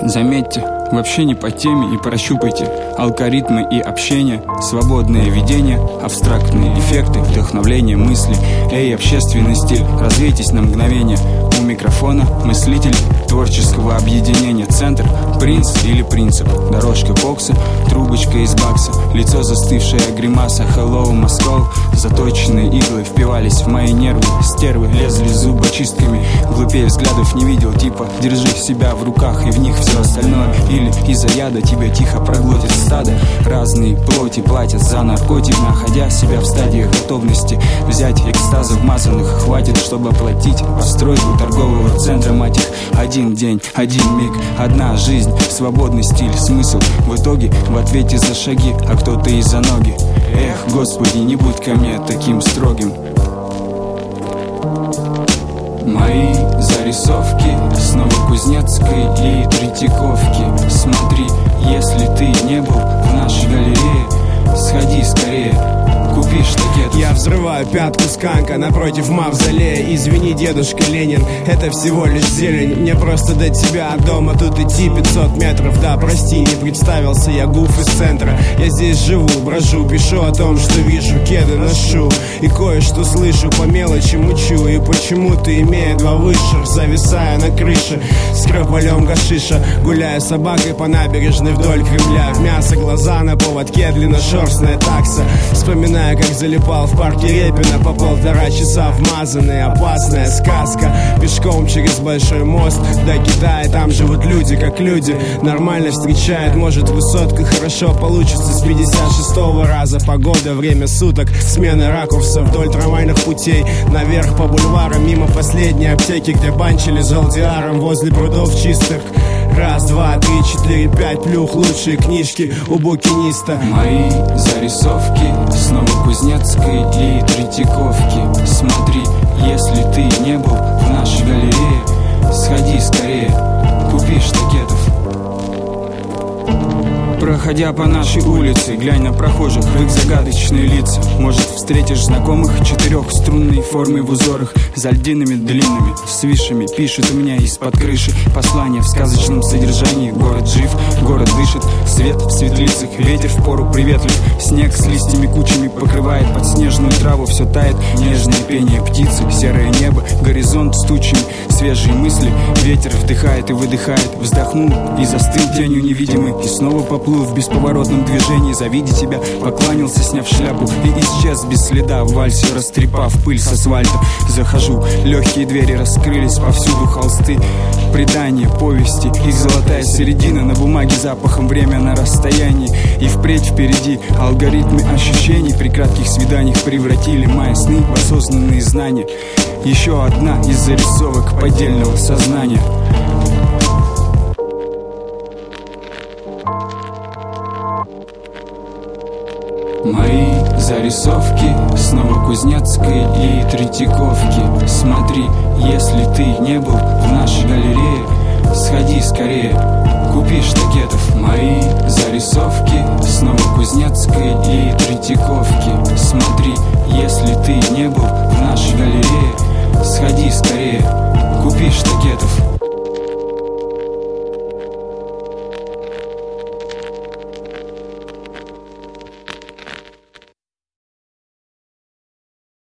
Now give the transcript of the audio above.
Заметьте, вообще не по теме и прощупайте алгоритмы и общение, свободное видение, абстрактные эффекты, вдохновление мысли. Эй, общественный стиль, развейтесь на мгновение. У микрофона мыслитель творческого объединения. Центр, принц или принцип, дорожка бокса, трубочка из бакса, лицо застывшая гримаса. Hello, Москва. Заточенные иглы впивались в мои нервы. Стервы лезли зубочистками. Глупее взглядов не видел, типа держи себя в руках, и в них все остальное. Или из-за яда тебя тихо проглотит стадо. Разные плоти платят за наркотик, находя себя в стадиях готовности взять экстаза вмазанных. Хватит, чтобы оплатить постройку торгового центра, мать их. Один день, один миг, одна жизнь, свободный стиль, смысл в итоге в ответе за шаги, а кто-то и за ноги. Эх, Господи, не будь ко мне таким строгим. Мои зарисовки снова Кузнецкой и Третьяковки. Смотри, если ты не был в нашей галерее, сходи скорее, купи штакетов. Я взрываю пятку сканка напротив мавзолея. Извини, дедушка Ленин, это всего лишь зелень. Мне просто до тебя от дома тут идти 500 метров. Да, прости, не представился, я гуф из центра. Я здесь живу, брожу, пишу о том, что вижу, кеды ношу и кое-что слышу, по мелочи мучу. И почему-то, имея два высших, зависаю на крыше с крополем гашиша, гуляя с собакой по набережной вдоль Кремля. В мясо глаза на поводке, длинношерстная такса. Вспоминаю, как залипал в парке Репина по 1,5 часа вмазанный. Опасная сказка. Пешком через большой мост до Китая. Там живут люди, как люди. Нормально встречают, может, высотка хорошо получится с 56-го раза. Погода, время суток, смена ракурса вдоль трамвайных путей. Наверх по бульварам, мимо последней аптеки, где банчили золдиаром возле прудов чистых. Раз, два, три, четыре, пять, плюх, лучшие книжки у букиниста. Мои зарисовки снова Кузнецкой и Третьяковки. Смотри, если ты не был в нашей галерее, сходи скорее, купи штакетов. Проходя по нашей улице, глянь на прохожих, в их загадочные лица. Может, встретишь знакомых четырехструнной формы в узорах, за льдинами длинными, с вишами. Пишет у меня из-под крыши послание в сказочном содержании. Город жив, город дышит, свет в светлицах, ветер впору приветлив. Снег с листьями кучами покрывает подснежную траву. Все тает, нежное пение птицы, серое небо, горизонт с тучами. Свежие мысли, ветер вдыхает и выдыхает. Вздохнул и застыл тенью невидимый, и снова поплыл в бесповоротном движении. Завидя тебя, поклонился, сняв шляпу, и исчез без следа в вальсе, растрепав пыль с асфальта. Захожу, легкие двери раскрылись, повсюду холсты, предания, повести, их золотая середина на бумаге запахом, время на расстоянии. И впредь впереди алгоритмы ощущений при кратких свиданиях превратили мои сны в осознанные знания. Еще одна из зарисовок поддельного сознания. Мои зарисовки снова Кузнецкой и Третьяковки. Смотри, если ты не был в нашей галерее, сходи скорее, купи штакетов. Мои зарисовки снова Кузнецкой и Третьяковки. Смотри, если ты не был в нашей галерее, сходи скорее, купи штакетов.